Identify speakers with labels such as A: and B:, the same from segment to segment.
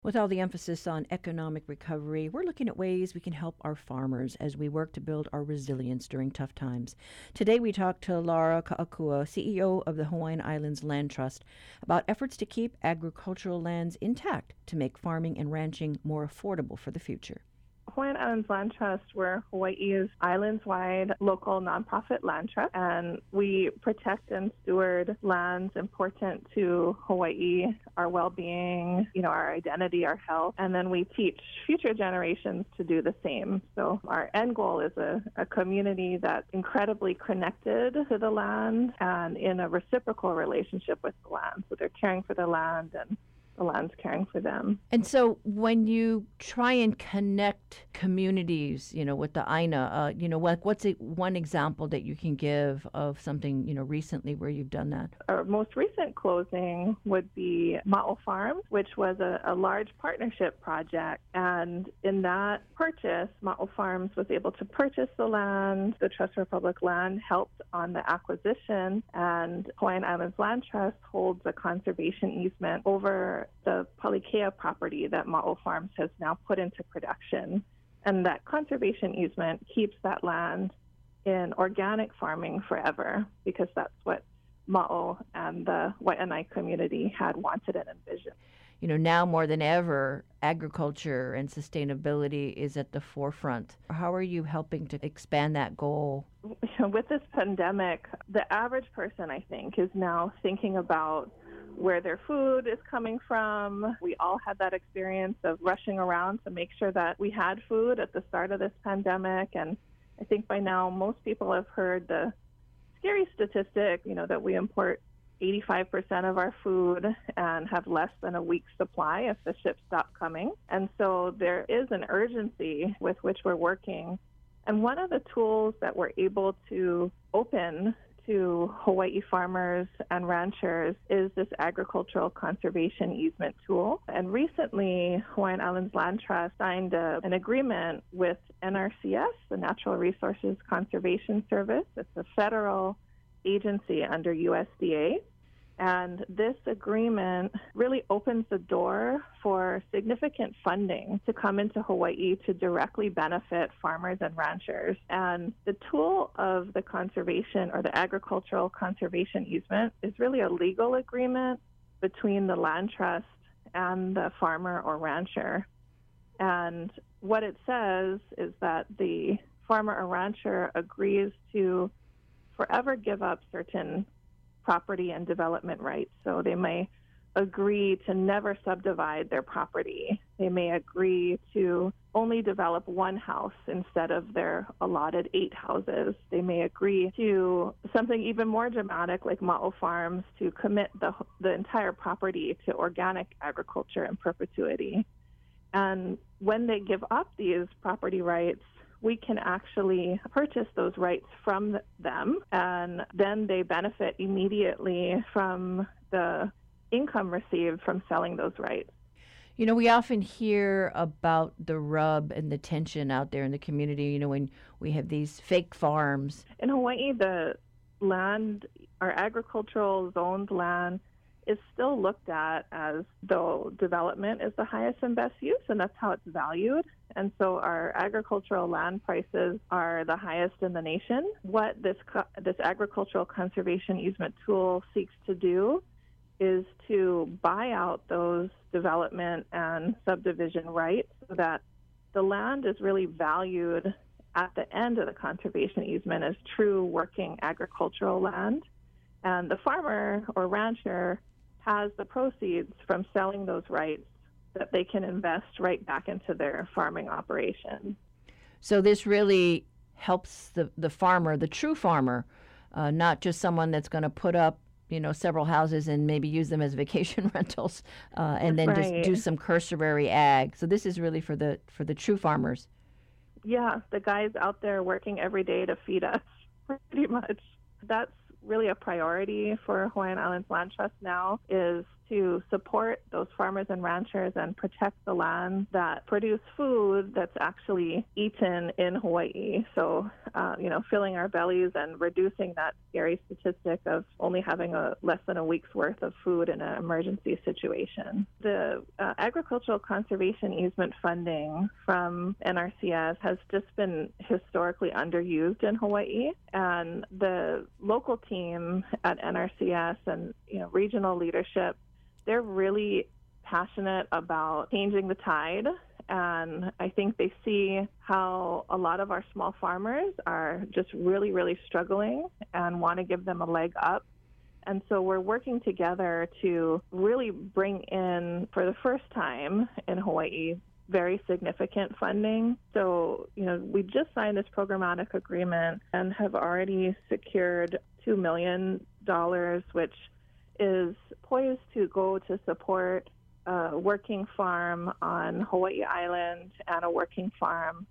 A: With all the emphasis on economic recovery, we're looking at ways we can help our farmers as we work to build our resilience during tough times. Today, we talk to Laura Ka'akua, CEO of the Hawaiian Islands Land Trust, about efforts to keep agricultural lands intact to make farming and ranching more affordable for the future.
B: Hawaiian Islands Land Trust, we're Hawaii's islands-wide local nonprofit land trust, and we protect and steward lands important to Hawaii, our well-being, our identity, our health, and then we teach future generations to do the same. So our end goal is a community that's incredibly connected to the land and in a reciprocal relationship with the land. So they're caring for the land and the land's caring for them.
A: And so when you try and connect communities, with the Aina, what's one example that you can give of something, recently where you've done that?
B: Our most recent closing would be Ma'o Farms, which was a large partnership project. And in that purchase, Ma'o Farms was able to purchase the land. The Trust for Public Land helped on the acquisition, and Hawaiian Islands Land Trust holds a conservation easement over the Palikea property that Ma'o Farms has now put into production. And that conservation easement keeps that land in organic farming forever, because that's what Ma'o and the Waianae community had wanted and envisioned.
A: Now more than ever, agriculture and sustainability is at the forefront. How are you helping to expand that goal?
B: With this pandemic, the average person, I think, is now thinking about where their food is coming from. We all had that experience of rushing around to make sure that we had food at the start of this pandemic. And I think by now most people have heard the scary statistic, that we import 85% of our food and have less than a week's supply if the ships stop coming. And so there is an urgency with which we're working. And one of the tools that we're able to open to Hawaii farmers and ranchers is this agricultural conservation easement tool. And recently, Hawaiian Islands Land Trust signed an agreement with NRCS, the Natural Resources Conservation Service. It's a federal agency under USDA. And this agreement really opens the door for significant funding to come into Hawaii to directly benefit farmers and ranchers. And the tool of the conservation or the agricultural conservation easement is really a legal agreement between the land trust and the farmer or rancher. And what it says is that the farmer or rancher agrees to forever give up certain property and development rights. So they may agree to never subdivide their property. They may agree to only develop one house instead of their allotted 8 houses. They may agree to something even more dramatic like Ma'o Farms, to commit the entire property to organic agriculture in perpetuity. And when they give up these property rights, we can actually purchase those rights from them, and then they benefit immediately from the income received from selling those rights.
A: We often hear about the rub and the tension out there in the community, when we have these fake farms.
B: In Hawaii, the land, our agricultural zoned land, is still looked at as though development is the highest and best use, and that's how it's valued. And so our agricultural land prices are the highest in the nation. What this agricultural conservation easement tool seeks to do is to buy out those development and subdivision rights so that the land is really valued at the end of the conservation easement as true working agricultural land. And the farmer or rancher has the proceeds from selling those rights that they can invest right back into their farming operation.
A: So this really helps the farmer, the true farmer, not just someone that's going to put up, several houses and maybe use them as vacation rentals, and then just do some cursory ag. So this is really for the true farmers.
B: Yeah, the guys out there working every day to feed us, pretty much. That's really a priority for Hawaiian Islands Land Trust now, is to support those farmers and ranchers and protect the land that produce food that's actually eaten in Hawaii. So, filling our bellies and reducing that scary statistic of only having less than a week's worth of food in an emergency situation. The agricultural conservation easement funding from NRCS has just been historically underused in Hawaii, and the local team at NRCS and regional leadership, they're really passionate about changing the tide. And I think they see how a lot of our small farmers are just really, really struggling and want to give them a leg up. And so we're working together to really bring in, for the first time in Hawaii, very significant funding. So, we just signed this programmatic agreement and have already secured $2 million, which is poised to go to support a working farm on Hawaii Island and a working farm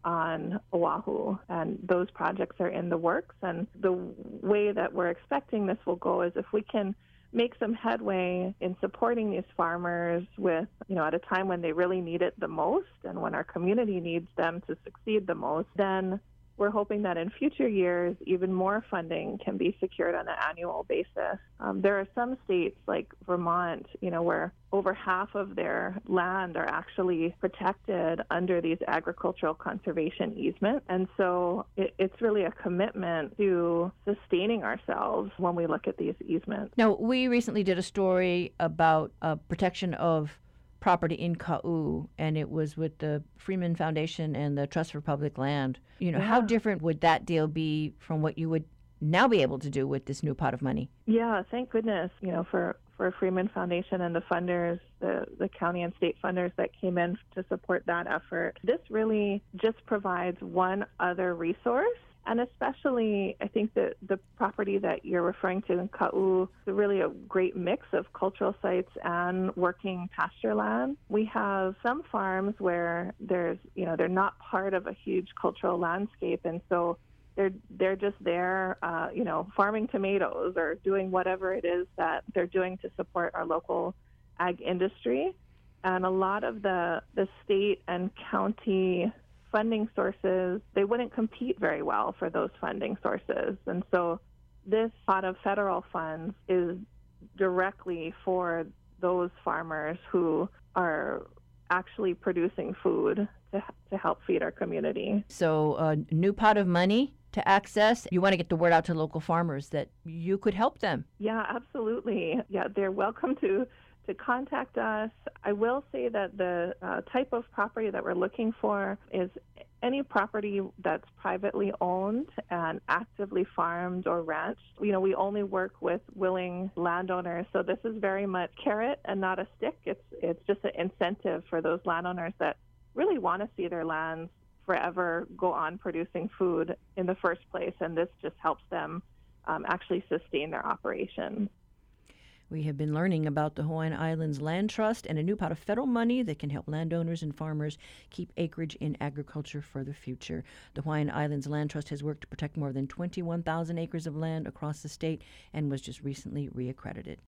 B: on Oahu. And those projects are in the works. And the way that we're expecting this will go is if we can make some headway in supporting these farmers with, at a time when they really need it the most and when our community needs them to succeed the most, then we're hoping that in future years, even more funding can be secured on an annual basis. There are some states like Vermont, where over half of their land are actually protected under these agricultural conservation easements. And so it's really a commitment to sustaining ourselves when we look at these easements.
A: Now, we recently did a story about protection of property in Ka'u, and it was with the Freeman Foundation and the Trust for Public Land. How different would that deal be from what you would now be able to do with this new pot of money?
B: Yeah, thank goodness, for Freeman Foundation and the funders, the county and state funders that came in to support that effort. This really just provides one other resource. And especially, I think that the property that you're referring to in Ka'u is really a great mix of cultural sites and working pasture land. We have some farms where they're not part of a huge cultural landscape, and so they're just there, farming tomatoes or doing whatever it is that they're doing to support our local ag industry. And a lot of the state and county funding sources, they wouldn't compete very well for those funding sources. And so this pot of federal funds is directly for those farmers who are actually producing food to help feed our community.
A: So a new pot of money to access. You want to get the word out to local farmers that you could help them.
B: Yeah, absolutely. Yeah, they're welcome to contact us. I will say that the type of property that we're looking for is any property that's privately owned and actively farmed or ranched. We only work with willing landowners, so this is very much carrot and not a stick. It's just an incentive for those landowners that really want to see their lands forever go on producing food in the first place, and this just helps them actually sustain their operations.
A: We have been learning about the Hawaiian Islands Land Trust and a new pot of federal money that can help landowners and farmers keep acreage in agriculture for the future. The Hawaiian Islands Land Trust has worked to protect more than 21,000 acres of land across the state and was just recently reaccredited.